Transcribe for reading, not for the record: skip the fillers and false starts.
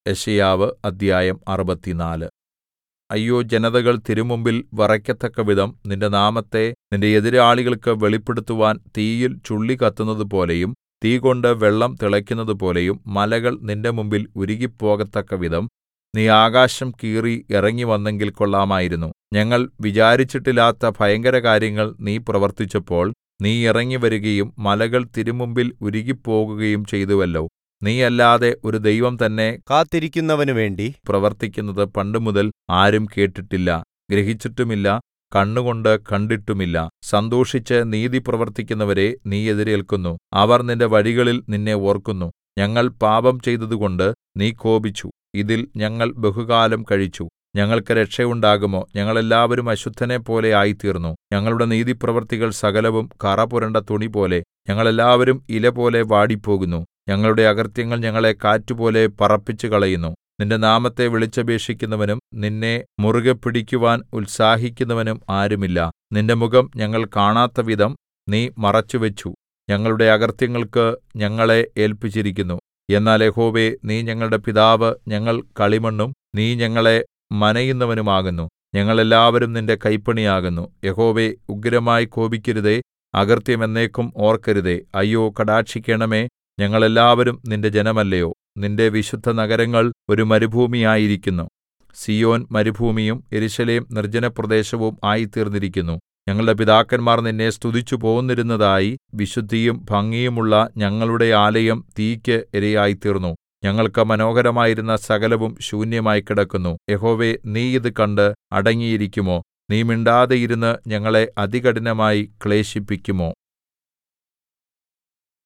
യെശയ്യാവ് അദ്ധ്യായം 64. അയ്യോ, ജനതകൾ തിരുമുമ്പിൽ വിറയ്ക്കത്തക്കവിധം നിന്റെ നാമത്തെ നിന്റെ എതിരാളികൾക്ക് വെളിപ്പെടുത്തുവാൻ തീയിൽ ചുള്ളി കത്തുന്നതുപോലെയും തീകൊണ്ട് വെള്ളം തിളയ്ക്കുന്നതുപോലെയും മലകൾ നിന്റെ മുമ്പിൽ ഉരുകിപ്പോകത്തക്കവിധം നീ ആകാശം കീറി ഇറങ്ങിവന്നെങ്കിൽ കൊള്ളാമായിരുന്നു. ഞങ്ങൾ വിചാരിച്ചിട്ടില്ലാത്ത ഭയങ്കരകാര്യങ്ങൾ നീ പ്രവർത്തിച്ചപ്പോൾ നീ ഇറങ്ങിവരുകയും മലകൾ തിരുമുമ്പിൽ ഉരുകിപ്പോകുകയും ചെയ്തുവല്ലോ. നീയല്ലാതെ ഒരു ദൈവം തന്നെ കാത്തിരിക്കുന്നവനു വേണ്ടി പ്രവർത്തിക്കുന്നത് പണ്ടുമുതൽ ആരും കേട്ടിട്ടില്ല, ഗ്രഹിച്ചിട്ടുമില്ല, കണ്ണുകൊണ്ട് കണ്ടിട്ടുമില്ല. സന്തോഷിച്ച് നീതി പ്രവർത്തിക്കുന്നവരെ നീ എതിരേല്ക്കുന്നു. അവർ നിന്റെ വഴികളിൽ നിന്നെ ഓർക്കുന്നു. ഞങ്ങൾ പാപം ചെയ്തതുകൊണ്ട് നീ കോപിച്ചു. ഇതിൽ ഞങ്ങൾ ബഹുകാലം കഴിച്ചു. ഞങ്ങൾക്ക് രക്ഷയുണ്ടാകുമോ? ഞങ്ങളെല്ലാവരും അശുദ്ധനെപ്പോലെ ആയിത്തീർന്നു. ഞങ്ങളുടെ നീതിപ്രവൃത്തികൾ സകലവും കറപുരണ്ട തുണിപോലെ. ഞങ്ങളെല്ലാവരും ഇലപോലെ വാടിപ്പോകുന്നു. ഞങ്ങളുടെ അകൃത്യങ്ങൾ ഞങ്ങളെ കാറ്റുപോലെ പറപ്പിച്ചുകളയുന്നു. നിന്റെ നാമത്തെ വിളിച്ചപേക്ഷിക്കുന്നവനും നിന്നെ മുറുകെ പിടിക്കുവാൻ ഉത്സാഹിക്കുന്നവനും ആരുമില്ല. നിന്റെ മുഖം ഞങ്ങൾ കാണാത്തവിധം നീ മറച്ചുവെച്ചു. ഞങ്ങളുടെ അകൃത്യങ്ങൾക്ക് ഞങ്ങളെ ഏല്പിച്ചിരിക്കുന്നു. എന്നാൽ യഹോവേ, നീ ഞങ്ങളുടെ പിതാവ്, ഞങ്ങൾ കളിമണ്ണും നീ ഞങ്ങളെ മനയുന്നവനുമാകുന്നു. ഞങ്ങളെല്ലാവരും നിന്റെ കൈപ്പണിയാകുന്നു. യഹോവേ, ഉഗ്രമായി കോപിക്കരുതേ, അകൃത്യം എന്നേക്കും ഓർക്കരുതേ. അയ്യോ, കടാക്ഷിക്കണമേ, ഞങ്ങളെല്ലാവരും നിന്റെ ജനമല്ലയോ? നിന്റെ വിശുദ്ധനഗരങ്ങൾ ഒരു മരുഭൂമിയായിരിക്കുന്നു. സീയോൻ മരുഭൂമിയും യെരൂശലേം നിർജ്ജനപ്രദേശവും ആയിത്തീർന്നിരിക്കുന്നു. ഞങ്ങളുടെ പിതാക്കന്മാർ നിന്നെ സ്തുതിച്ചു പോന്നിരുന്നതായി വിശുദ്ധിയും ഭംഗിയുമുള്ള ഞങ്ങളുടെ ആലയം തീയ്ക്ക് ഇരയായിത്തീർന്നു. ഞങ്ങൾക്ക് മനോഹരമായിരുന്ന സകലവും ശൂന്യമായി കിടക്കുന്നു. യഹോവേ, നീ ഇത് കണ്ട് അടങ്ങിയിരിക്കുമോ? നീ മിണ്ടാതെ ഇരുന്ന് ഞങ്ങളെ അതികഠിനമായി ക്ലേശിപ്പിക്കുമോ?